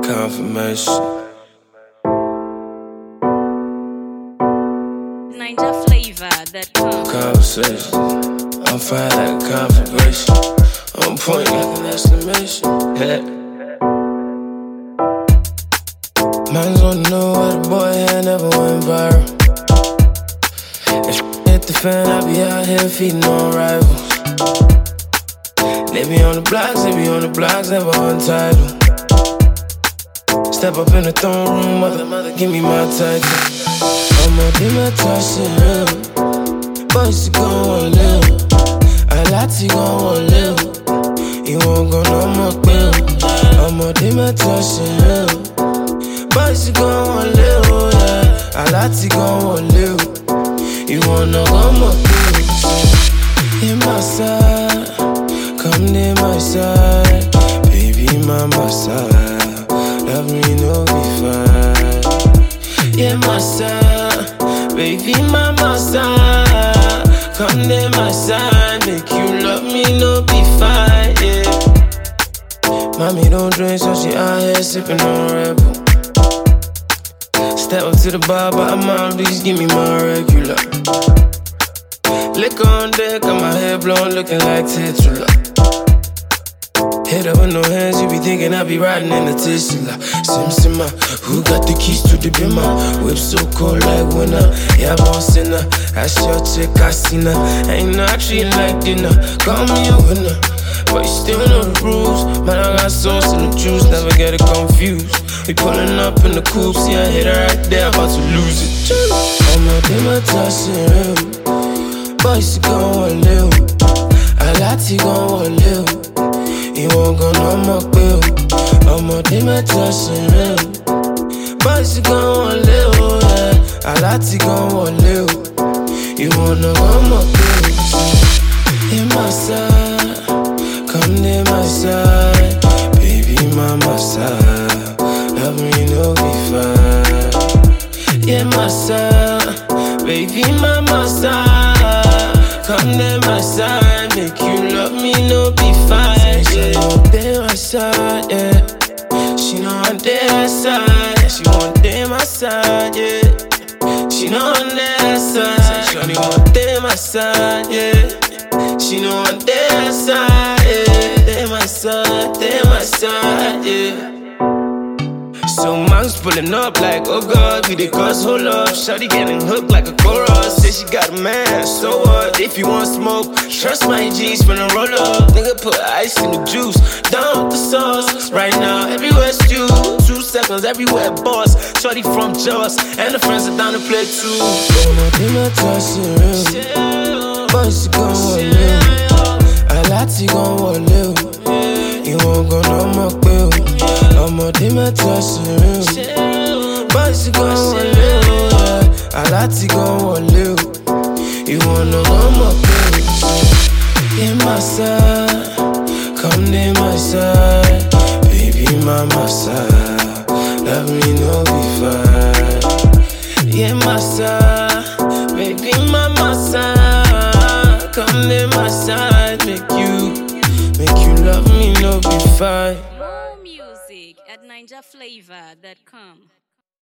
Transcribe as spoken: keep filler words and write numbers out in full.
confirmation. Ninja Flavor that comes. Conversation. I'm fine like a configuration. On point like an exclamation. Yeah. Man's wanna know why the boy here never went viral. If hit the fan, I be out here feeding on rivals. They be on the blocks, they be on the blocks, never untitled. Step up in the throne room, mother, mother, give me my title. I'ma do my touching, boys, you gon' wanna live. I like to gon' wanna live. You won't go no more quill. I'ma do my touching, boys, you gon' wanna live. Yeah. I like to gon' wanna live. You wanna go more quill. In my side, come near my side, baby, my my side. Love me, no be fine. Yeah, my side, baby, my my side. Come near my side, make you love me, no be fine. Yeah. Mommy don't drink, so she out here sipping on Red Bull. Step up to the bar, but mom, please give me my regular. Liquor on deck, got my hair blown, looking like titular. Head up with no hands, you be thinking I be riding in a Tesla. Sim Simma, who got the keys to the bimmer? Whip so cold like winter, yeah, boss in her. That's your chick, I seen her. Ain't not treat like dinner, call me a winner. But you still know the rules. Man, I got sauce in the juice, never get it confused. We pulling up in the coupe, see I hit her right there, about to lose it. I'ma do my touching, boys, you gon' wanna live. I like to gon' wanna live. You won't go no more quill. I'ma do my touching, boys, you gon' wanna live. Yeah. I like to gon' wanna live. You wanna go more quill. In my side, come near my side, baby, my my side. Love me, no be fine. Yeah, my side, baby, my my side. Come near my side, make you love me, no be fine. Yeah. She want day my side, yeah. She know I'm there my side. She want day my side, yeah. She know I'm there side. Shawty want day my side, yeah. She know I'm there side, yeah. There my side, there my side, yeah. So man's pulling up like, oh God, we the cause, hold up. Shawty getting hooked like a chorus. Say she got a man, so what? If you want smoke, trust my G's finna roll up. Nigga put ice in the juice, down with the sauce. Right now, everywhere stew. Two seconds, everywhere boss. Shawty from Jaws, and the friends are down to play too. I'ma do my touching, boys, you gon' wanna live. I like to gon' wanna live. You won't go no more quill. I'ma do my touching, boys, you gon' wanna live. Yeah. I like to gon' wanna live. You wanna go more quill. In my side, come near my side, baby, my my side. Love me, no be fine. Yeah, my side, baby, my my side. Come near my side, make you, make you love me, no be fine. More music at ninja flavor dot com.